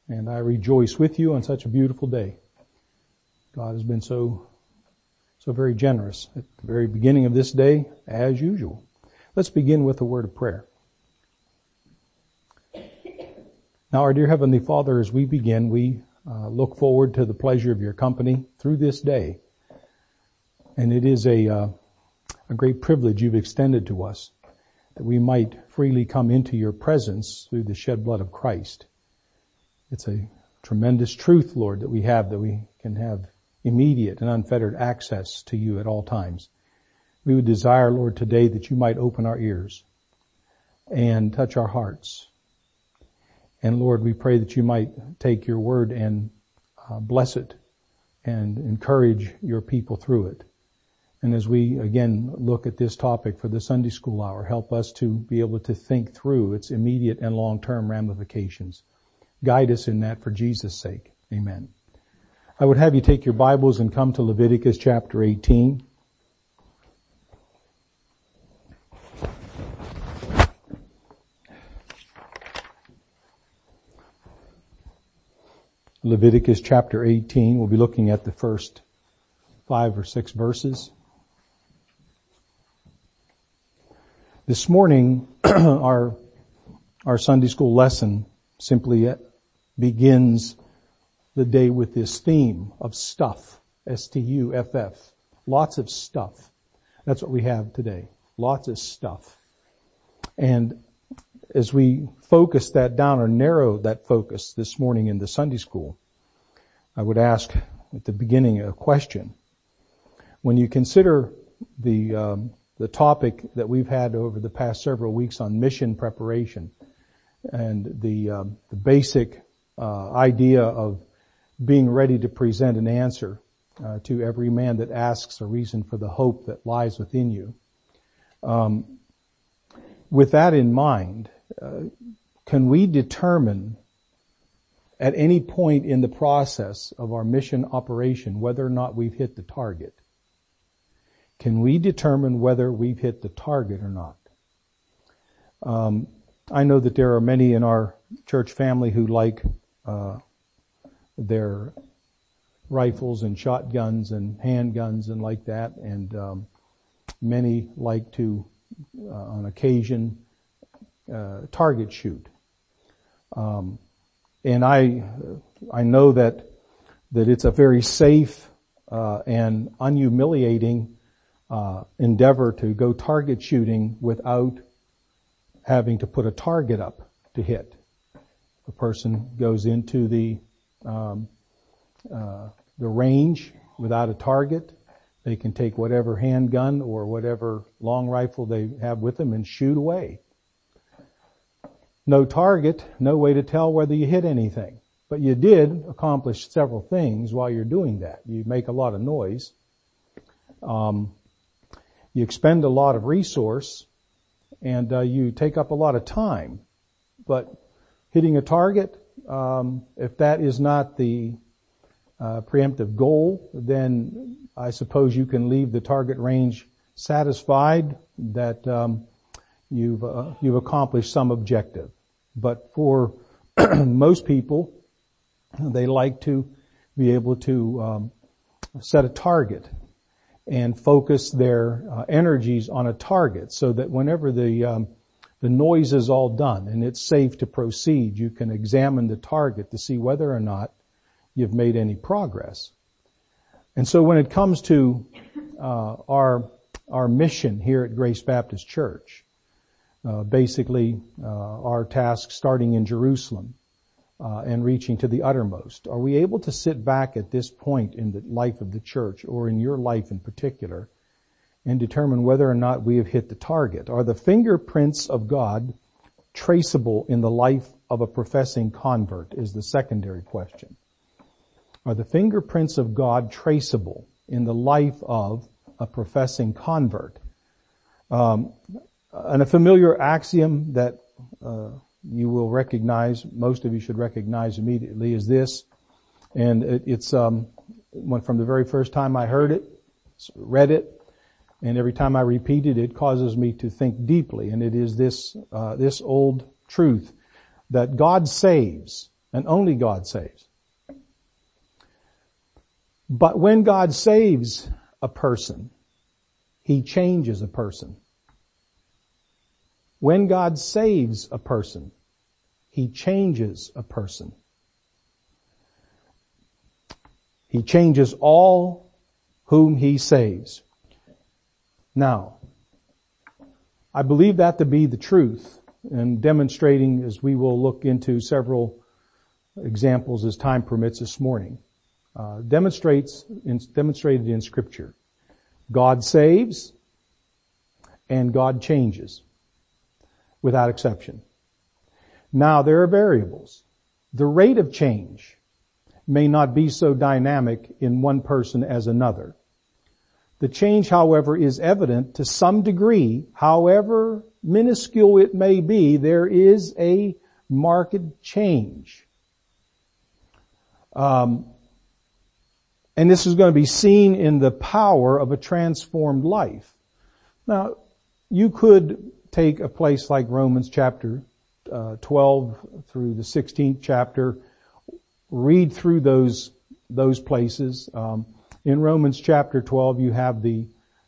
and I rejoice with you on such a beautiful day. God has been so very generous at the very beginning of this day, as usual. Let's begin with a word of prayer. Now, our dear Heavenly Father, as we begin, we look forward to the pleasure of your company through this day. And it is a great privilege you've extended to us, that we might freely come into your presence through the shed blood of Christ. It's a tremendous truth, Lord, that we can have immediate and unfettered access to you at all times. We would desire, Lord, today that you might open our ears and touch our hearts. And Lord, we pray that you might take your word and bless it and encourage your people through it. And as we again look at this topic for the Sunday school hour, help us to be able to think through its immediate and long-term ramifications. Guide us in that for Jesus' sake. Amen. I would have you take your Bibles and come to Leviticus chapter 18. Leviticus chapter 18. We'll be looking at the first 5 or 6 verses. This morning, our Sunday school lesson simply begins the day with this theme of stuff, S-T-U-F-F. Lots of stuff. That's what we have today. Lots of stuff. And as we focus that down or narrow that focus this morning in the Sunday school, I would ask at the beginning a question. When you consider the topic that we've had over the past several weeks on mission preparation and the basic idea of being ready to present an answer to every man that asks a reason for the hope that lies within you. With that in mind, can we determine at any point in the process of our mission operation whether or not we've hit the target? Can we determine whether we've hit the target or not? I know that there are many in our church family who like their rifles and shotguns and handguns and like that, and many like to, on occasion, target shoot. And I know that it's a very safe and unhumiliating endeavor to go target shooting without having to put a target up to hit. A person goes into the range without a target. They can take whatever handgun or whatever long rifle they have with them and shoot away. No target, no way to tell whether you hit anything. But you did accomplish several things while you're doing that. You make a lot of noise. You expend a lot of resource, and you take up a lot of time. But hitting a target, if that is not the preemptive goal, then I suppose you can leave the target range satisfied that you've accomplished some objective. But for most people, they like to be able to set a target and focus their energies on a target, so that whenever the noise is all done and it's safe to proceed, you can examine the target to see whether or not you've made any progress. And so when it comes to our mission here at Grace Baptist Church, basically our task starting in Jerusalem and reaching to the uttermost, are we able to sit back at this point in the life of the church, or in your life in particular, and determine whether or not we have hit the target? Are the fingerprints of God traceable in the life of a professing convert, is the secondary question. Are the fingerprints of God traceable in the life of a professing convert? And a familiar axiom that you will recognize, most of you should recognize immediately, is this, and it's from the very first time I heard it, read it, and every time I repeat it, it causes me to think deeply, and it is this old truth that God saves, and only God saves. But when God saves a person, He changes a person. When God saves a person, He changes a person. He changes all whom He saves. Now, I believe that to be the truth, and demonstrating, as we will look into several examples as time permits this morning, demonstrated in Scripture. God saves and God changes without exception. Now, there are variables. The rate of change may not be so dynamic in one person as another. The change, however, is evident to some degree. However minuscule it may be, there is a marked change. And this is going to be seen in the power of a transformed life. Now, you could take a place like Romans chapter 12 through the 16th chapter, read through those places. In Romans chapter 12, you have the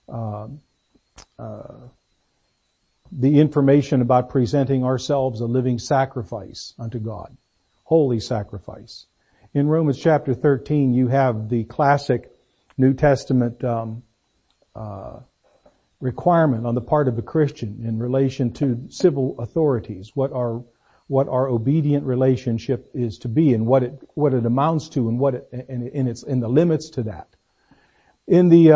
information about presenting ourselves a living sacrifice unto God, holy sacrifice. In Romans chapter 13, you have the classic New Testament requirement on the part of a Christian in relation to civil authorities, what our obedient relationship is to be, and what it amounts to, and it's in the limits to that. In the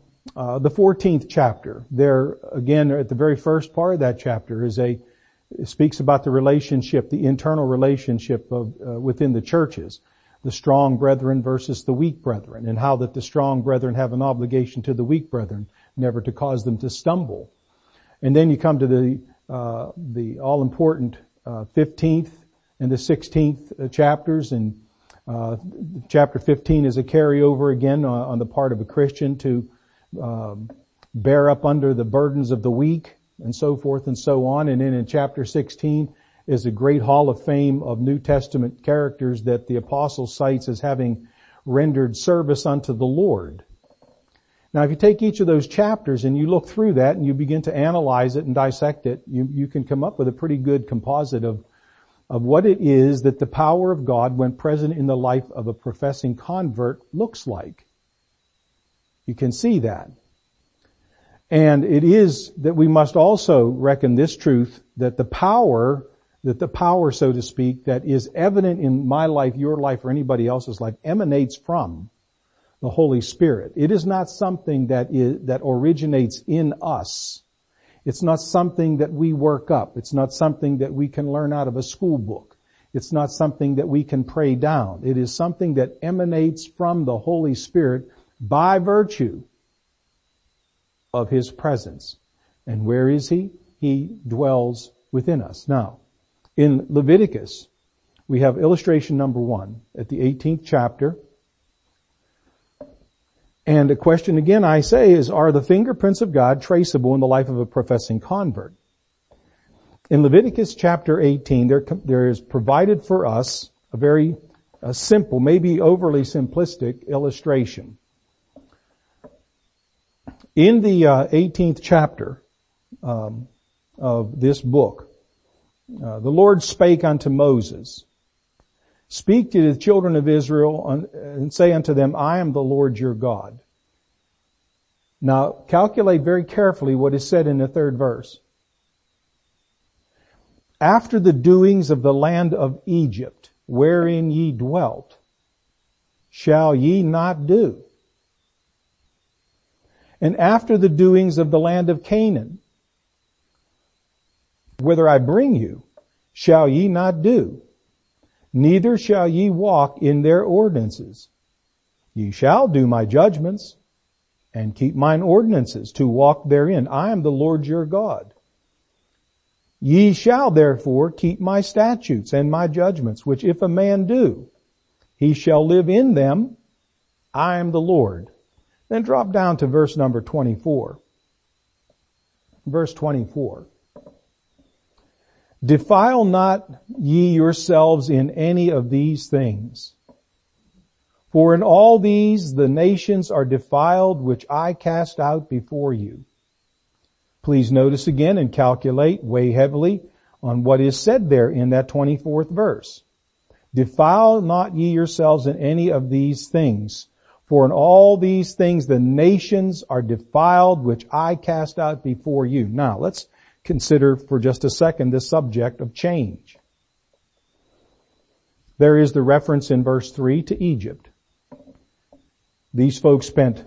14th chapter, there again at the very first part of that chapter it speaks about the relationship, the internal relationship of within the churches, the strong brethren versus the weak brethren, and how that the strong brethren have an obligation to the weak brethren, never to cause them to stumble. And then you come to the all important 15th and the 16th chapters, and chapter 15 is a carryover again on the part of a Christian to bear up under the burdens of the weak, and so forth and so on. And then in chapter 16 is a great hall of fame of New Testament characters that the apostle cites as having rendered service unto the Lord. Now, if you take each of those chapters and you look through that and you begin to analyze it and dissect it, you can come up with a pretty good composite of what it is that the power of God, when present in the life of a professing convert, looks like. You can see that. And it is that we must also reckon this truth, that the power, so to speak, that is evident in my life, your life, or anybody else's life, emanates from the Holy Spirit. It is not something that originates in us. It's not something that we work up. It's not something that we can learn out of a school book. It's not something that we can pray down. It is something that emanates from the Holy Spirit by virtue of His presence. And where is He? He dwells within us. Now, in Leviticus, we have illustration number 1 at the 18th chapter. And the question again, I say, is, are the fingerprints of God traceable in the life of a professing convert? In Leviticus chapter 18, there is provided for us a very simple, maybe overly simplistic illustration. In the 18th chapter of this book, the Lord spake unto Moses, "Speak to the children of Israel and say unto them, I am the Lord your God." Now, calculate very carefully what is said in the 3rd verse. "After the doings of the land of Egypt, wherein ye dwelt, shall ye not do? And after the doings of the land of Canaan, whither I bring you, shall ye not do? Neither shall ye walk in their ordinances. Ye shall do my judgments, and keep mine ordinances, to walk therein. I am the Lord your God. Ye shall therefore keep my statutes and my judgments, which if a man do, he shall live in them. I am the Lord." Then drop down to verse number 24. Verse 24. Defile not ye yourselves in any of these things. For in all these the nations are defiled, which I cast out before you. Please notice again and calculate, weigh heavily on what is said there in that 24th verse. Defile not ye yourselves in any of these things. For in all these things the nations are defiled, which I cast out before you. Now, let's consider for just a second the subject of change. There is the reference in verse 3 to Egypt. These folks spent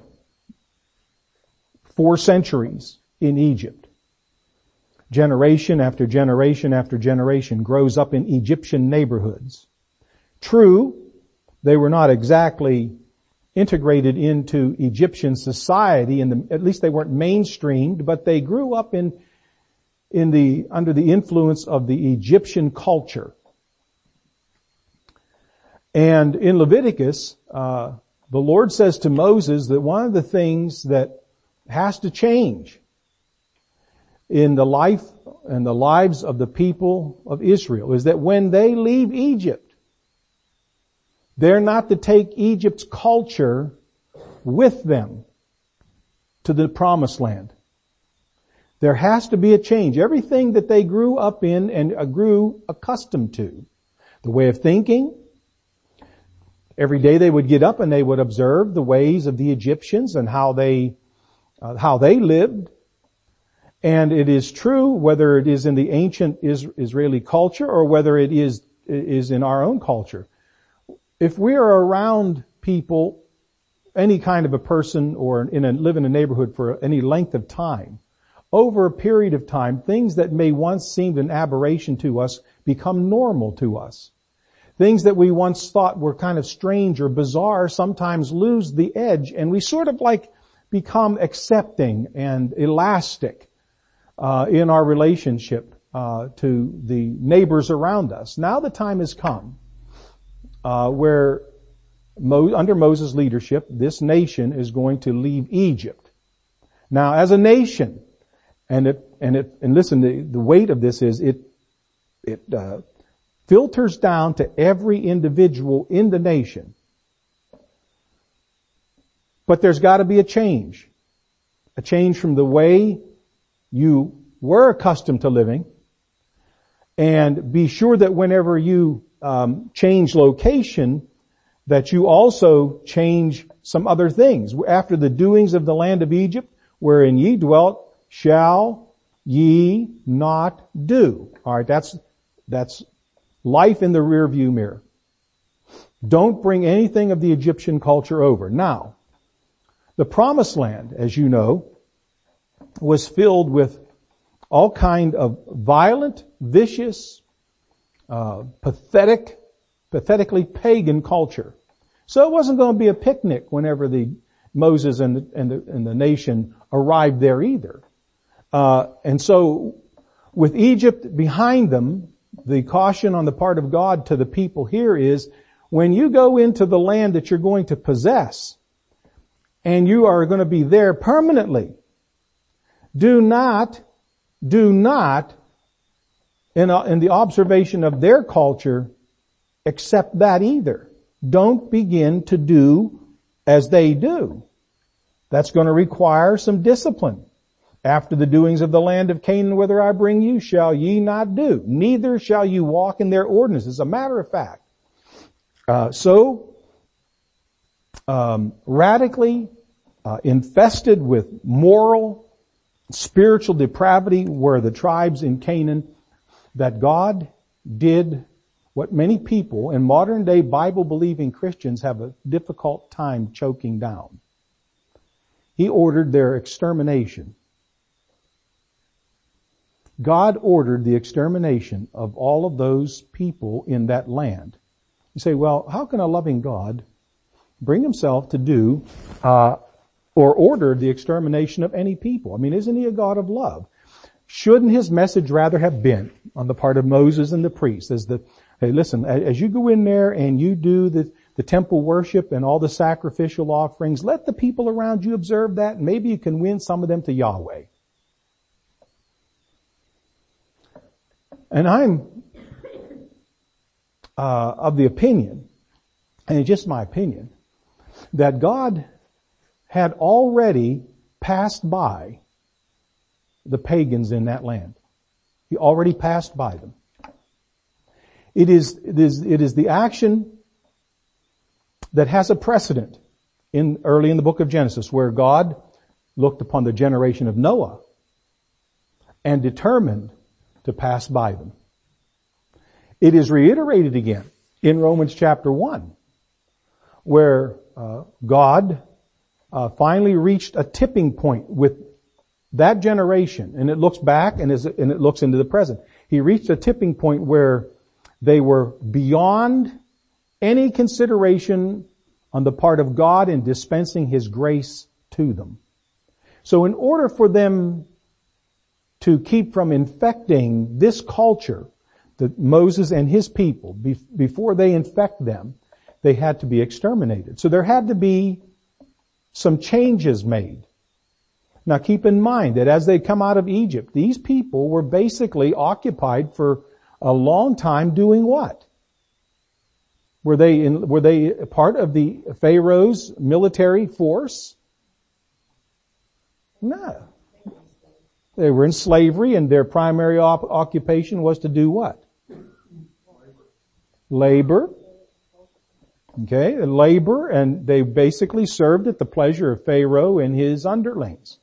4 centuries in Egypt. Generation after generation after generation grows up in Egyptian neighborhoods. True, they were not exactly integrated into Egyptian society, at least they weren't mainstreamed, but they grew up under the influence of the Egyptian culture. And in Leviticus, the Lord says to Moses that one of the things that has to change in the life and the lives of the people of Israel is that when they leave Egypt, they're not to take Egypt's culture with them to the promised land. There has to be a change. Everything that they grew up in and grew accustomed to, the way of thinking. Every day they would get up and they would observe the ways of the Egyptians and how they lived. And it is true whether it is in the ancient Israeli culture or whether it is in our own culture. If we are around people, any kind of a person or live in a neighborhood for any length of time, over a period of time, things that may once seemed an aberration to us become normal to us. Things that we once thought were kind of strange or bizarre sometimes lose the edge, and we sort of like become accepting and elastic in our relationship to the neighbors around us. Now the time has come where under Moses' leadership, this nation is going to leave Egypt. Now, as a nation, and listen, the weight of this is it filters down to every individual in the nation. But there's got to be a change from the way you were accustomed to living, and be sure that whenever you change location, that you also change some other things. After the doings of the land of Egypt, wherein ye dwelt, shall ye not do. All right, that's life in the rear view mirror. Don't bring anything of the Egyptian culture over. Now, the promised land, as you know, was filled with all kind of violent, vicious, pathetically pagan culture. So it wasn't going to be a picnic whenever Moses and the nation arrived there either. And so with Egypt behind them, the caution on the part of God to the people here is, when you go into the land that you're going to possess, and you are going to be there permanently, do not, in the observation of their culture, accept that either. Don't begin to do as they do. That's going to require some discipline. After the doings of the land of Canaan, whither I bring you, shall ye not do. Neither shall you walk in their ordinances. As a matter of fact. Radically infested with moral, spiritual depravity were the tribes in Canaan, that God did what many people and modern day Bible-believing Christians have a difficult time choking down. He ordered their extermination. God ordered the extermination of all of those people in that land. You say, well, how can a loving God bring himself to do or order the extermination of any people? I mean, isn't he a God of love? Shouldn't his message rather have been on the part of Moses and the priests hey, listen, as you go in there and you do the temple worship and all the sacrificial offerings, let the people around you observe that, and maybe you can win some of them to Yahweh. And I'm of the opinion, and it's just my opinion, that God had already passed by the pagans in that land. He already passed by them. It is the action that has a precedent early in the book of Genesis, where God looked upon the generation of Noah and determined to pass by them. It is reiterated again in Romans chapter 1, where God finally reached a tipping point with that generation, and it looks back and it looks into the present. He reached a tipping point where they were beyond any consideration on the part of God in dispensing His grace to them. So in order for them to keep from infecting this culture, that Moses and his people, before they infect them, they had to be exterminated. So there had to be some changes made. Now keep in mind that as they come out of Egypt, these people were basically occupied for a long time doing what? Were they part of the Pharaoh's military force? No. They were in slavery, and their primary occupation was to do what? Labor. Okay, labor, and they basically served at the pleasure of Pharaoh and his underlings.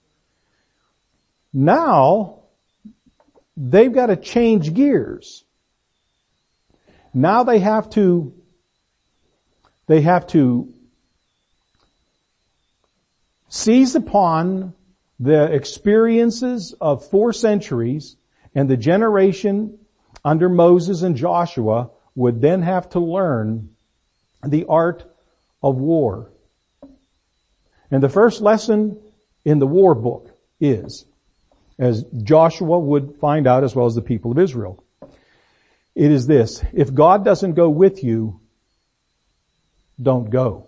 Now, they've got to change gears. Now they have to seize upon the experiences of 4 centuries, and the generation under Moses and Joshua would then have to learn the art of war. And the first lesson in the war book is, as Joshua would find out as well as the people of Israel, it is this: if God doesn't go with you, don't go.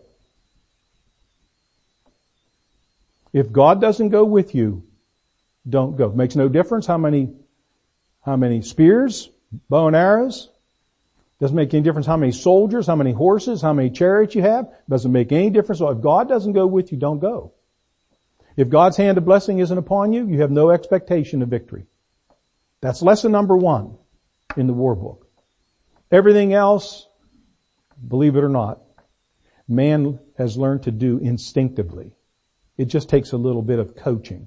If God doesn't go with you, don't go. Makes no difference how many spears, bow and arrows. Doesn't make any difference how many soldiers, how many horses, how many chariots you have. Doesn't make any difference. So if God doesn't go with you, don't go. If God's hand of blessing isn't upon you, you have no expectation of victory. That's lesson number 1 in the war book. Everything else, believe it or not, man has learned to do instinctively. It just takes a little bit of coaching.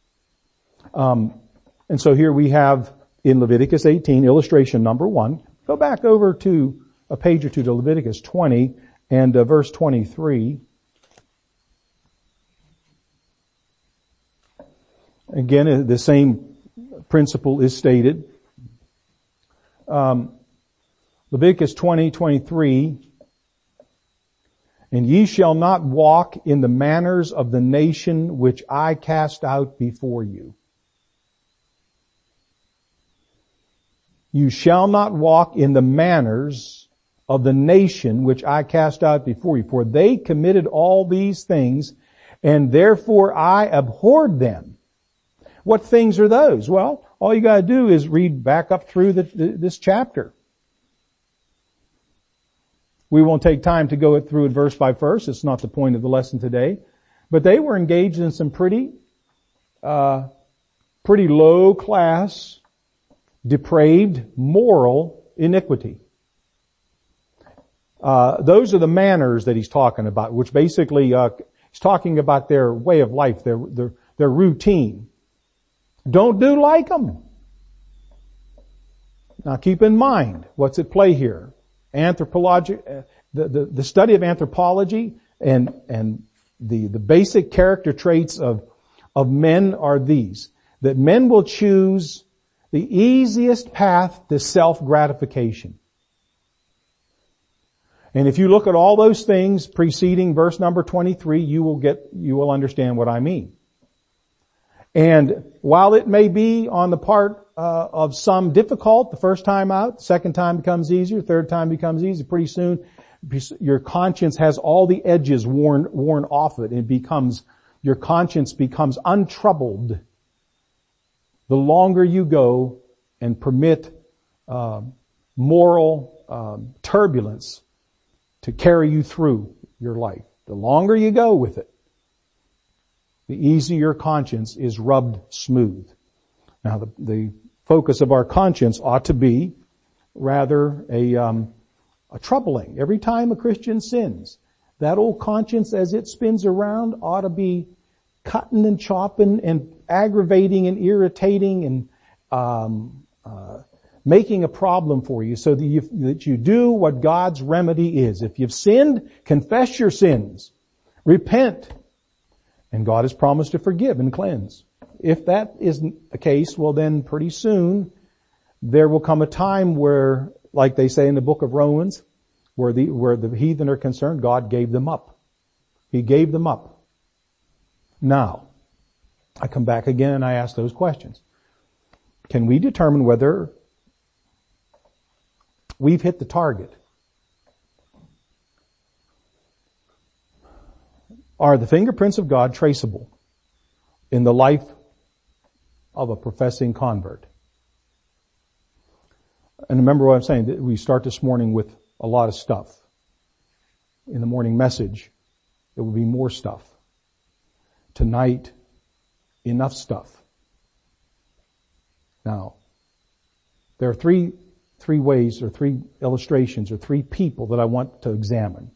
And so here we have in Leviticus 18, illustration number 1. Go back over to a page or two to Leviticus 20 and verse 23. Again, the same principle is stated. Leviticus 20:23. And ye shall not walk in the manners of the nation which I cast out before you. You shall not walk in the manners of the nation which I cast out before you. For they committed all these things, and therefore I abhorred them. What things are those? Well, all you gotta do is read back up through this chapter. We won't take time to go through it verse by verse. It's not the point of the lesson today. But they were engaged in some pretty low class, depraved, moral iniquity. Those are the manners that he's talking about, which basically, he's talking about their way of life, their routine. Don't do like them. Now keep in mind what's at play here. The study of anthropology and the basic character traits of men are these: that men will choose the easiest path to self-gratification. And if you look at all those things preceding verse number 23, you will understand what I mean. And while it may be on the part of some difficult the first time out, the second time becomes easier, third time becomes easy, pretty soon your conscience has all the edges worn off it. Your conscience becomes untroubled the longer you go and permit moral turbulence to carry you through your life. The longer you go with it, the easier your conscience is rubbed smooth. Now, the focus of our conscience ought to be rather a troubling. Every time a Christian sins, that old conscience as it spins around ought to be cutting and chopping and aggravating and irritating and making a problem for you so that you do what God's remedy is. If you've sinned, confess your sins. Repent. And God has promised to forgive and cleanse. If that isn't the case, well then pretty soon there will come a time where, like they say in the book of Romans, where the heathen are concerned, God gave them up. He gave them up. Now, I come back again and I ask those questions. Can we determine whether we've hit the target? Are the fingerprints of God traceable in the life of a professing convert? And remember what I'm saying, that we start this morning with a lot of stuff. In the morning message, there will be more stuff. Tonight, enough stuff. Now, there are three ways or three illustrations or three people that I want to examine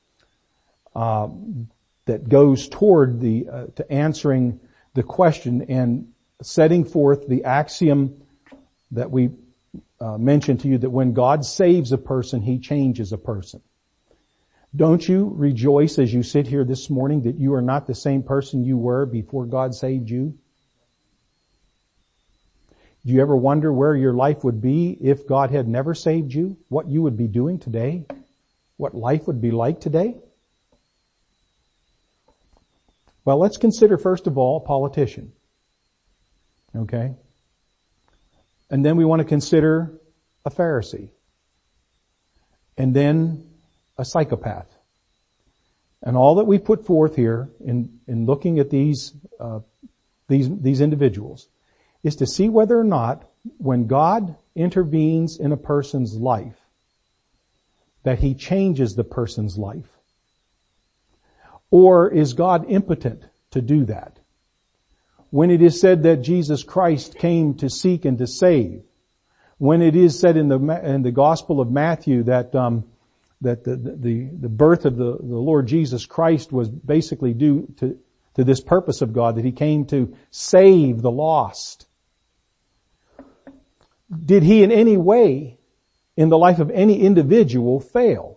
that goes toward to answering the question and setting forth the axiom that we mentioned to you, that when God saves a person, He changes a person. Don't you rejoice as you sit here this morning that you are not the same person you were before God saved you? Do you ever wonder where your life would be if God had never saved you? What you would be doing today? What life would be like today? Well, let's consider first of all a politician. Okay? And then we want to consider a Pharisee. And then a psychopath. And all that we put forth here in looking at these individuals is to see whether or not when God intervenes in a person's life, that He changes the person's life. Or is God impotent to do that? When it is said that Jesus Christ came to seek and to save, when it is said in the Gospel of Matthew that the birth of the Lord Jesus Christ was basically due to this purpose of God, that He came to save the lost. Did He in any way in the life of any individual fail?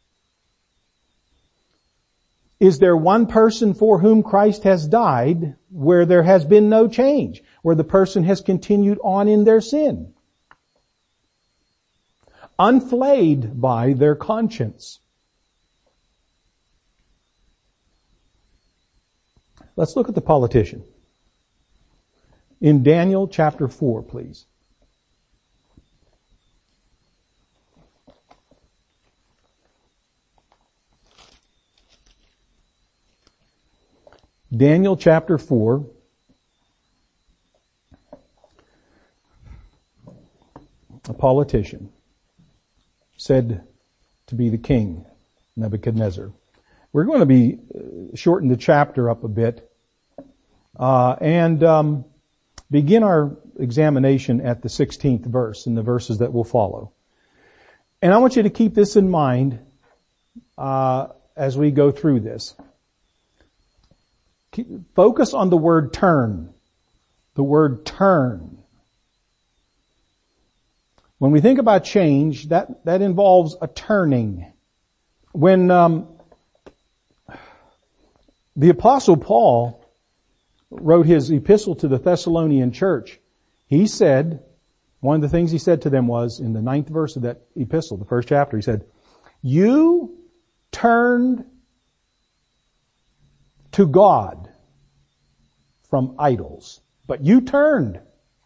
Is there one person for whom Christ has died where there has been no change, where the person has continued on in their sin, unflayed by their conscience? Let's look at the politician. In Daniel chapter 4, please. Daniel chapter 4. A politician said to be the king, Nebuchadnezzar. We're going to be shorten the chapter up a bit and begin our examination at the 16th verse and the verses that will follow. And I want you to keep this in mind as we go through this. Focus on the word turn. The word turn. When we think about change, that involves a turning. When the Apostle Paul wrote his epistle to the Thessalonian church, he said, one of the things he said to them was, in the 9th verse of that epistle, the first chapter, he said, "You turned to God from idols." But you turned.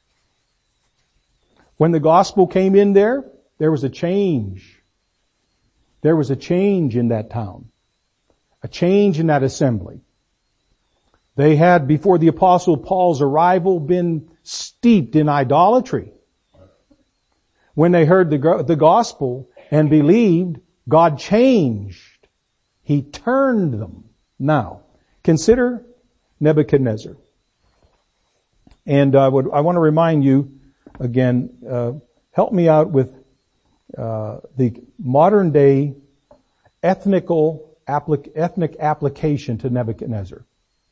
When the gospel came in there was a change. There was a change in that town. A change in that assembly. They had, before the Apostle Paul's arrival, been steeped in idolatry. When they heard the gospel and believed, God changed. He turned them. Now, consider Nebuchadnezzar. And I want to remind you again, help me out with the modern day ethnic application to Nebuchadnezzar.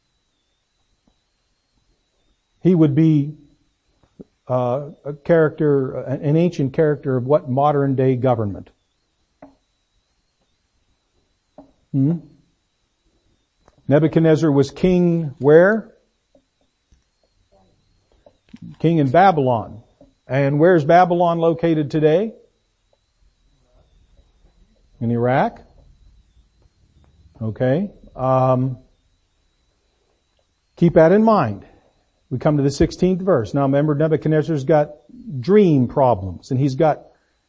He would be a character, an ancient character of what modern day government? Nebuchadnezzar was king where? King in Babylon. And where's Babylon located today? In Iraq. Okay. Keep that in mind. We come to the 16th verse. Now remember, Nebuchadnezzar's got dream problems, and he's got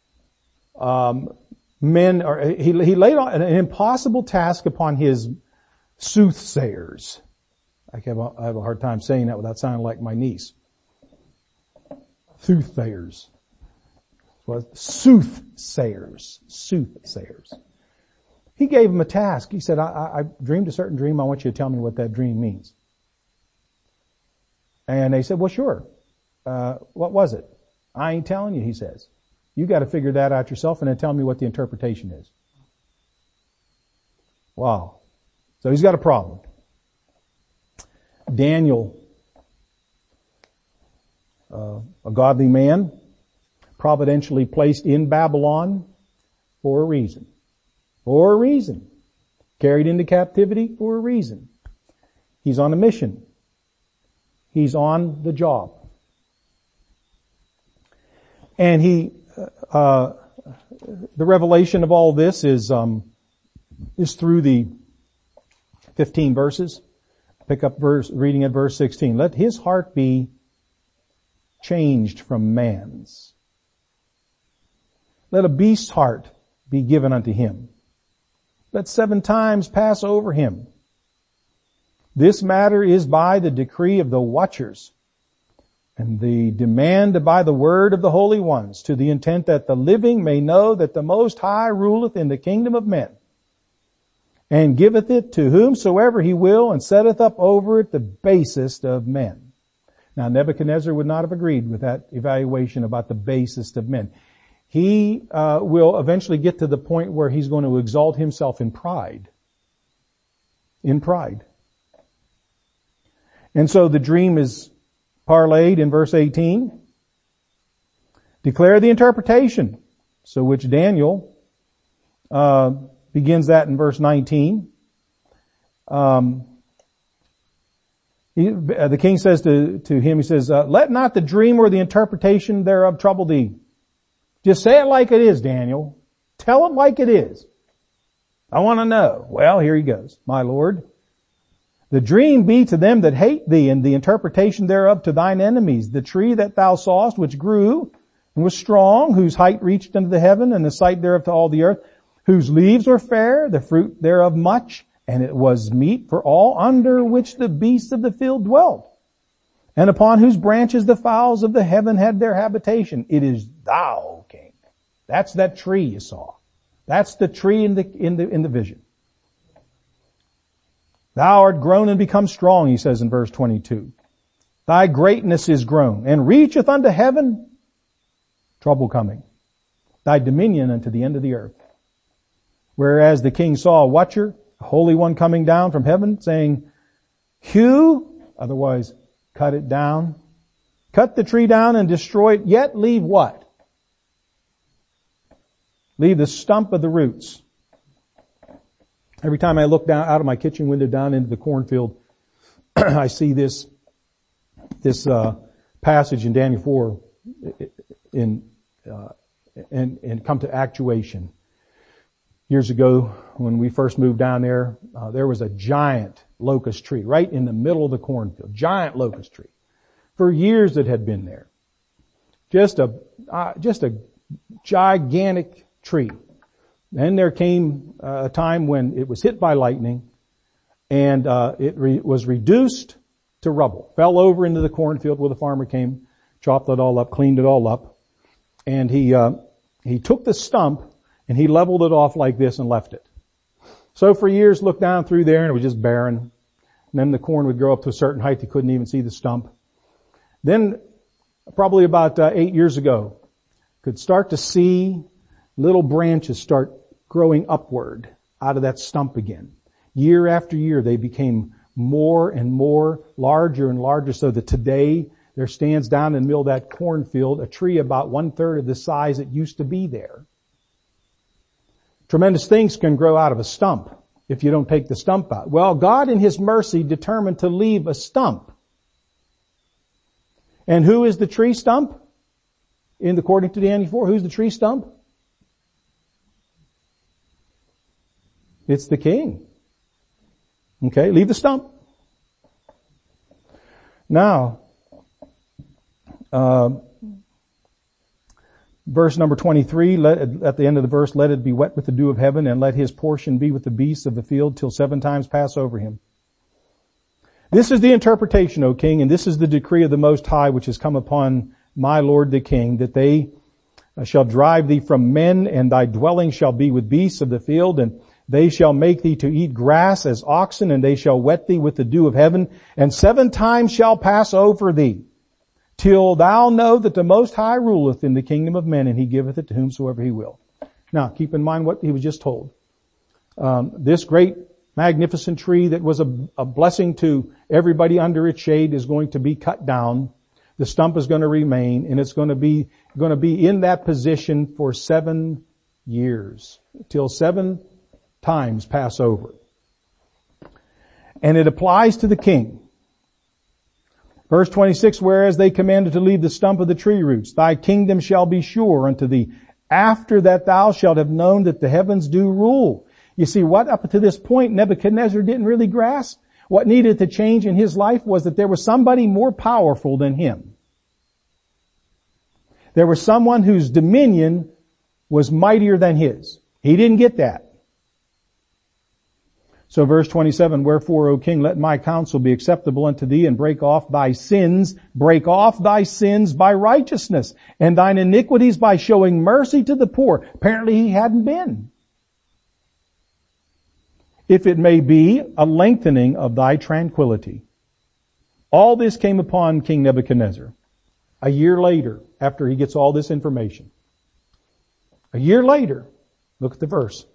he laid on an impossible task upon his soothsayers. I have a hard time saying that without sounding like my niece. Soothsayers. Well, soothsayers. He gave him a task. He said, I dreamed a certain dream. I want you to tell me what that dream means. And they said, well, sure. What was it? I ain't telling you, he says. You got to figure that out yourself and then tell me what the interpretation is. Wow. So he's got a problem. Daniel, a godly man, providentially placed in Babylon for a reason. For a reason. Carried into captivity for a reason. He's on a mission. He's on the job. And the revelation of all this is through the 15 verses. Pick up reading at verse 16. Let his heart be changed from man's. Let a beast's heart be given unto him. Let 7 times pass over him. This matter is by the decree of the watchers, and the demand by the word of the holy ones, to the intent that the living may know that the Most High ruleth in the kingdom of men, and giveth it to whomsoever he will, and setteth up over it the basest of men. Now Nebuchadnezzar would not have agreed with that evaluation about the basest of men. He will eventually get to the point where he's going to exalt himself in pride. In pride. And so the dream is parlayed in verse 18. Declare the interpretation. So which Daniel begins that in verse 19. The king says to him, he says, let not the dream or the interpretation thereof trouble thee. Just say it like it is, Daniel. Tell it like it is. I want to know. Well, here he goes. My Lord, the dream be to them that hate thee, and the interpretation thereof to thine enemies. The tree that thou sawest, which grew and was strong, whose height reached unto the heaven, and the sight thereof to all the earth, whose leaves were fair, the fruit thereof much, and it was meat for all, under which the beasts of the field dwelt, and upon whose branches the fowls of the heaven had their habitation. It is thou, king. That's that tree you saw. That's the tree in the vision. Thou art grown and become strong, he says in verse 22. Thy greatness is grown and reacheth unto heaven. Trouble coming. Thy dominion unto the end of the earth. Whereas the king saw a watcher, a holy one coming down from heaven, saying, hew, otherwise cut it down. Cut the tree down and destroy it, yet leave what? Leave the stump of the roots. Every time I look down out of my kitchen window down into the cornfield, I see this passage in Daniel 4 and come to actuation. Years ago, when we first moved down there, there was a giant locust tree right in the middle of the cornfield. Giant locust tree. For years it had been there. Just a gigantic tree. Then there came a time when it was hit by lightning, and it was reduced to rubble. Fell over into the cornfield where the farmer came, chopped it all up, cleaned it all up, And he took the stump and he leveled it off like this and left it. So for years looked down through there and it was just barren. And then the corn would grow up to a certain height. He couldn't even see the stump. Then probably about 8 years ago, could start to see little branches start growing upward out of that stump again. Year after year they became more and more, larger and larger, so that today there stands down in the middle of that cornfield a tree about 1/3 of the size it used to be there. Tremendous things can grow out of a stump if you don't take the stump out. Well, God in His mercy determined to leave a stump. And who is the tree stump? According to Daniel 4, who's the tree stump? It's the king. Okay, leave the stump. Now, verse number 23, at the end of the verse, let it be wet with the dew of heaven, and let his portion be with the beasts of the field till 7 times pass over him. This is the interpretation, O king, and this is the decree of the Most High which has come upon my Lord the king, that they shall drive thee from men, and thy dwelling shall be with beasts of the field, and they shall make thee to eat grass as oxen, and they shall wet thee with the dew of heaven, and 7 times shall pass over thee, till thou know that the Most High ruleth in the kingdom of men, and he giveth it to whomsoever he will. Now, keep in mind what he was just told. This great, magnificent tree that was a blessing to everybody under its shade is going to be cut down. The stump is going to remain, and it's going to be in that position for 7 years, till 7 times pass over. And it applies to the king. Verse 26, whereas they commanded to leave the stump of the tree roots, thy kingdom shall be sure unto thee, after that thou shalt have known that the heavens do rule. You see, what up to this point Nebuchadnezzar didn't really grasp? What needed to change in his life was that there was somebody more powerful than him. There was someone whose dominion was mightier than his. He didn't get that. So verse 27, wherefore, O king, let my counsel be acceptable unto thee, and break off thy sins by righteousness, and thine iniquities by showing mercy to the poor. Apparently he hadn't been. If it may be a lengthening of thy tranquility. All this came upon King Nebuchadnezzar a year later, after he gets all this information. A year later, look at the verse.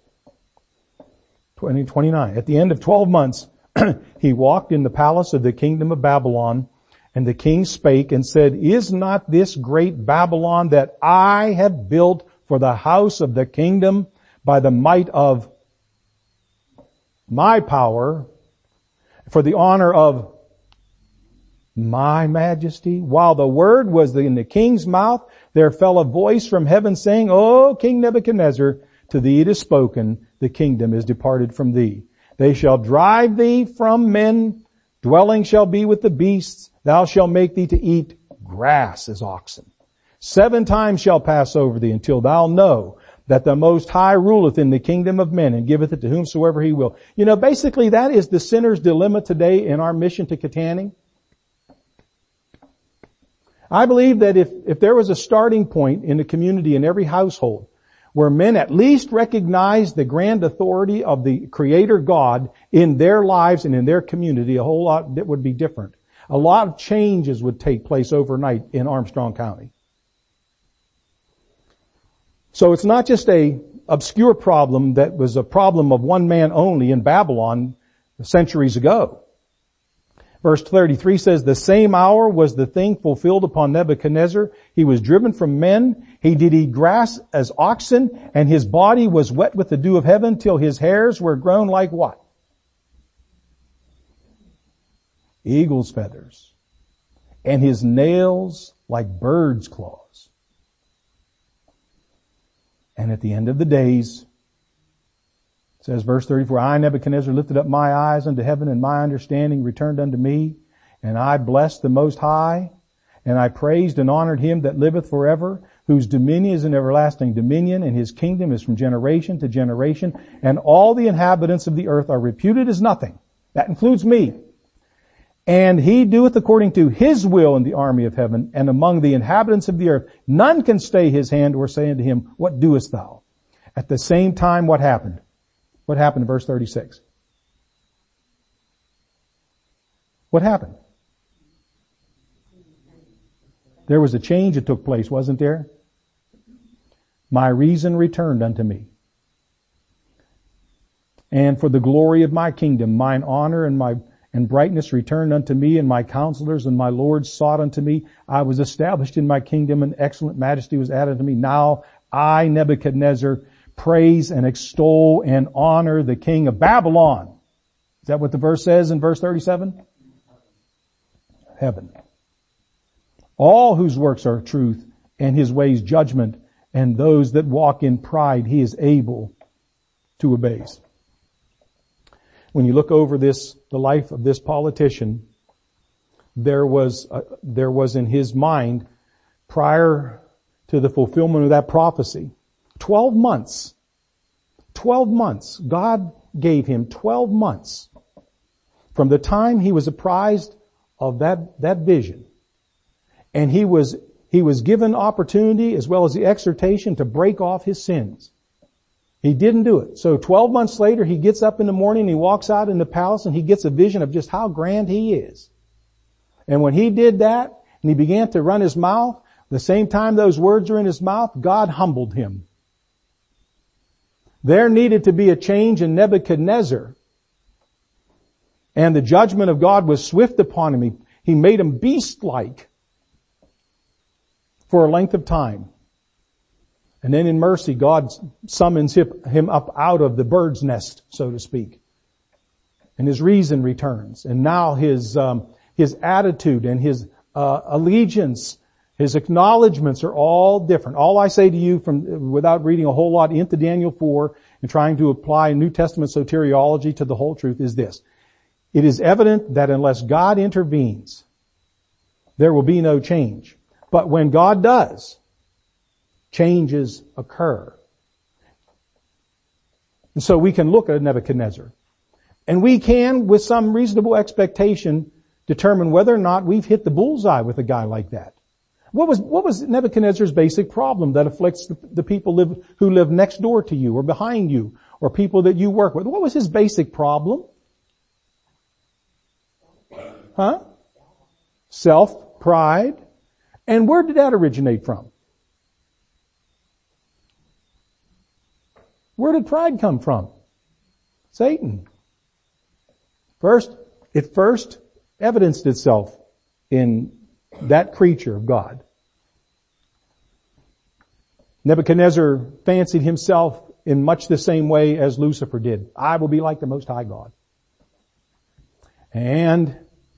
29. At the end of 12 months, he walked in the palace of the kingdom of Babylon, and the king spake and said, is not this great Babylon that I have built for the house of the kingdom by the might of my power, for the honor of my majesty? While the word was in the king's mouth, there fell a voice from heaven saying, O King Nebuchadnezzar, to thee it is spoken, the kingdom is departed from thee. They shall drive thee from men, dwelling shall be with the beasts, thou shalt make thee to eat grass as oxen. 7 times shall pass over thee, until thou know that the Most High ruleth in the kingdom of men, and giveth it to whomsoever he will. You know, basically that is the sinner's dilemma today in our mission to Katanning. I believe that if there was a starting point in the community, in every household, where men at least recognize the grand authority of the Creator God in their lives and in their community, a whole lot that would be different. A lot of changes would take place overnight in Armstrong County. So it's not just a obscure problem that was a problem of one man only in Babylon centuries ago. Verse 33 says, the same hour was the thing fulfilled upon Nebuchadnezzar. He was driven from men. He did eat grass as oxen, and his body was wet with the dew of heaven till his hairs were grown like what? Eagle's feathers. And his nails like bird's claws. And at the end of the days, it says, verse 34, I, Nebuchadnezzar, lifted up my eyes unto heaven, and my understanding returned unto me. And I blessed the Most High, and I praised and honored him that liveth forever, whose dominion is an everlasting dominion, and his kingdom is from generation to generation. And all the inhabitants of the earth are reputed as nothing. That includes me. And he doeth according to his will in the army of heaven and among the inhabitants of the earth. None can stay his hand or say unto him, what doest thou? At the same time, what happened? What happened in verse 36? What happened? There was a change that took place, wasn't there? My reason returned unto me. And for the glory of my kingdom, mine honor and brightness returned unto me, and my counselors and my lords sought unto me. I was established in my kingdom, and excellent majesty was added to me. Now I, Nebuchadnezzar, praise and extol and honor the king of Babylon. Is that what the verse says in verse 37? Heaven. All whose works are truth, and his ways judgment, and those that walk in pride he is able to abase. When you look over the life of this politician, there was in his mind, prior to the fulfillment of that prophecy, 12 months. 12 months. God gave him 12 months from the time he was apprised of that vision. And he was given opportunity as well as the exhortation to break off his sins. He didn't do it. So 12 months later, he gets up in the morning, he walks out in the palace, and he gets a vision of just how grand he is. And when he did that, and he began to run his mouth, the same time those words are in his mouth, God humbled him. There needed to be a change in Nebuchadnezzar. And the judgment of God was swift upon him. He made him beast-like for a length of time. And then in mercy, God summons him up out of the bird's nest, so to speak. And his reason returns. And now his attitude and his allegiance, his acknowledgments are all different. All I say to you without reading a whole lot into Daniel 4 and trying to apply New Testament soteriology to the whole truth is this. It is evident that unless God intervenes, there will be no change. But when God does, changes occur. And so we can look at Nebuchadnezzar. And we can, with some reasonable expectation, determine whether or not we've hit the bullseye with a guy like that. What was Nebuchadnezzar's basic problem that afflicts the people who live next door to you or behind you or people that you work with? What was his basic problem? Self, pride. And where did that originate from? Where did pride come from? Satan. It first evidenced itself in that creature of God. Nebuchadnezzar fancied himself in much the same way as Lucifer did. I will be like the Most High God. And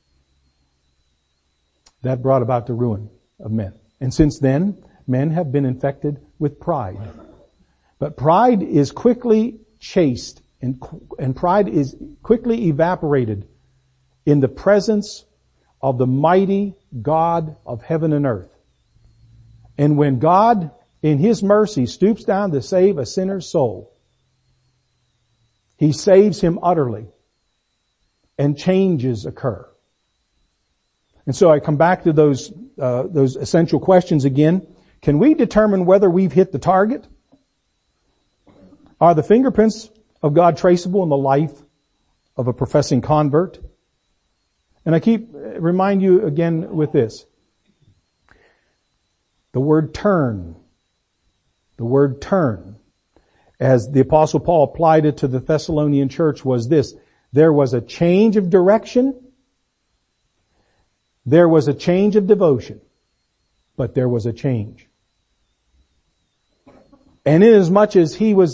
that brought about the ruin of men. And since then, men have been infected with pride. But pride is quickly chased and pride is quickly evaporated in the presence of the mighty God of heaven and earth. And when God, in His mercy, stoops down to save a sinner's soul, He saves him utterly and changes occur. And so I come back to those essential questions again. Can we determine whether we've hit the target? Are the fingerprints of God traceable in the life of a professing convert? And I remind you again with this. The word turn, as the Apostle Paul applied it to the Thessalonian church, was this. There was a change of direction. There was a change of devotion. But there was a change. And inasmuch as he was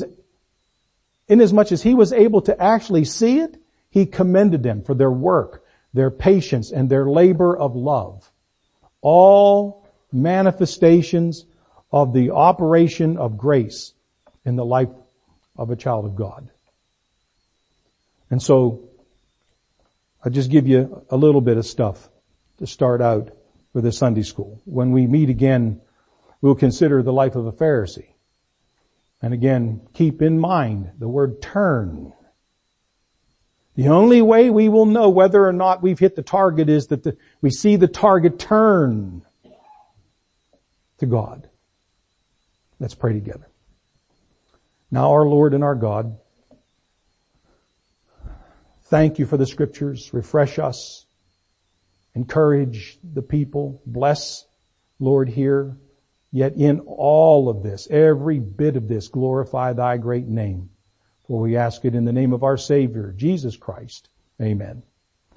able to actually see it, he commended them for their work, their patience, and their labor of love. All manifestations of the operation of grace in the life of a child of God. And so, I'll just give you a little bit of stuff to start out with the Sunday school. When we meet again, we'll consider the life of a Pharisee. And again, keep in mind the word turn. The only way we will know whether or not we've hit the target is that we see the target turn to God. Let's pray together. Now, our Lord and our God, thank you for the Scriptures. Refresh us. Encourage the people. Bless, Lord, here. Yet in all of this, every bit of this, glorify thy great name. For we ask it in the name of our Savior, Jesus Christ. Amen.